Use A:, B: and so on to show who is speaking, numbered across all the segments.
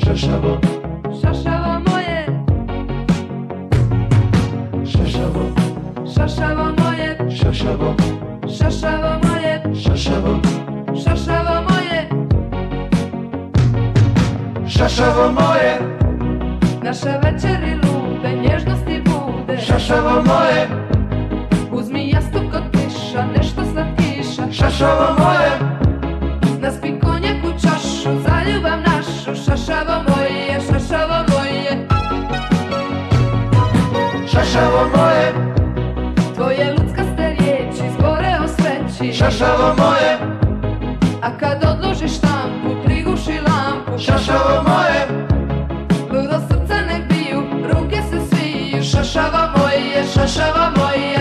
A: Szaszawo,
B: Szaszawo moje,
A: szaszawo,
B: Szaszawo moje,
A: szaszawo,
B: Szaszawo moje,
A: szaszawo,
B: Szaszawo moje,
A: szaszawo moje,
B: naše večeri lude, nježnosti bude.
A: szaszawo moje,
B: Uzmi jastuk od piša, nešto slatkiša.
A: szaszawo moje,
B: Naspi konjak u čašu, za ljubav našu. Šašavo moje, šašavo moje,
A: szaszawo moje,
B: tvoje luckaste riječi zbore o sreći.
A: szaszawo moje,
B: A kad odložiš štampu, priguši lampu.
A: szaszawo moje,
B: Ludo srca nek biju, ruke se sviju. Šašavo moje, šašavo moje.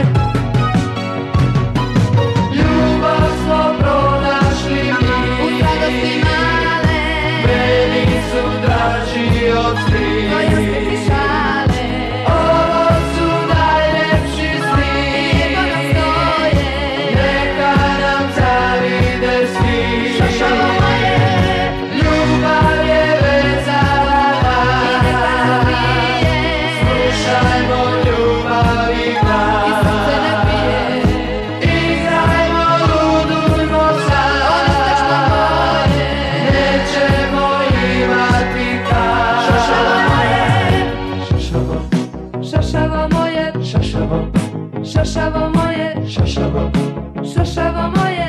A: ljubav smo pronašli mi,
B: U radosti male,
A: meni su draži od
B: tvoje
A: svih.
B: slike šale.
A: Ovo su najljepši svi,
B: Lijepo nam stoje,
A: neka nam zavide svi.
B: šašavo moje,
A: Ljubav je vezala
B: i neka
A: nas,
B: zabije.
A: slušajmo ljubav i
B: I srce ne
A: glas.
B: pije,
A: Igrajmo, ludujmo sad,
B: ono moje.
A: nećemo imati kad.
B: Šašavo moje,
A: Šašavo,
B: šašavo moje,
A: šašavo,
B: šašavo moje,
A: šašavo,
B: šašavo moje,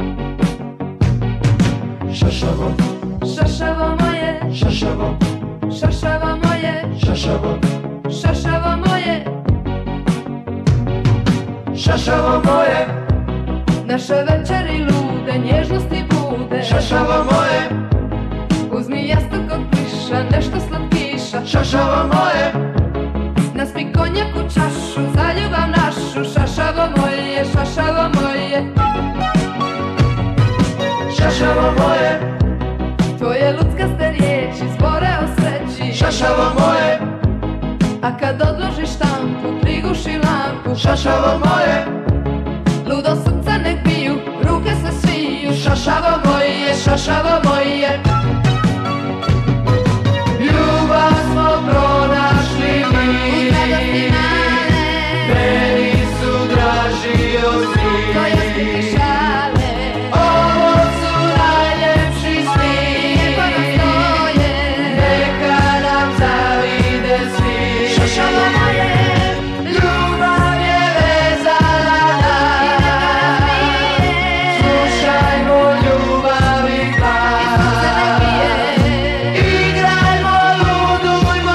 A: šašavo,
B: šašavo moje,
A: šašavo,
B: šašavo moje,
A: šašavo,
B: šašavo moje.
A: šašavo moje,
B: Naše večeri lude, nježnosti bude.
A: šašavo moje,
B: Uzmi jastuk od pliša, nešto slatkiša.
A: šašavo moje,
B: Naspi konjak u čašu, za ljubav našu. Šašavo moje, šašavo moje,
A: šašavo moje,
B: tvoje luckaste riječi zbore o sreći.
A: šašavo moje,
B: A kad odložiš štampu, priguši lampu.
A: šašavo moje,
B: Ludo srca nek biju, ruke se sviju. Šašavo moje, šašavo moje.
A: ljubav smo pronašli mi,
B: U radosti male,
A: meni su draži od svih.
B: tvoje slike šale.
A: Ovo su najljepši svi,
B: Lijepo nam stoje,
A: neka nam zavide svi.
B: šašavo moje,
A: Ljubav je vezala nas, slušajmo ljubav i
B: srce ne
A: glas.
B: pije.
A: Igrajmo, ludujmo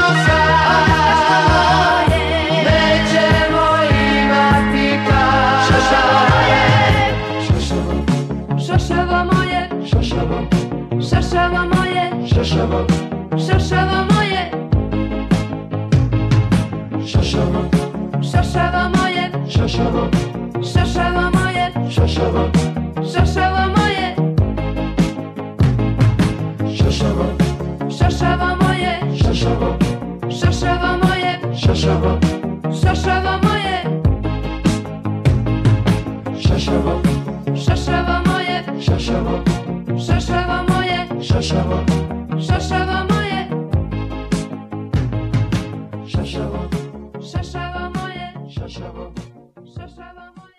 A: sad, nećemo imati kad.
B: Šašavo moje,
A: Šašavo,
B: šašavo moje,
A: šašavo,
B: šašavo moje,
A: šašavo,
B: šašavo moje,
A: šašavo,
B: šašavo moje,
A: šašavo,
B: šašavo moje,
A: šašavo,
B: šašavo moje,
A: šašavo,
B: šašavo moje,
A: šašavo,
B: šašavo moje,
A: šašavo,
B: šašavo moje,
A: šašavo,
B: šašavo moje,
A: šašavo,
B: šašavo moje,
A: šašavo,
B: šašavo moje,
A: šašavo,
B: šašavo moje,
A: šašavo.
B: šašavo moje.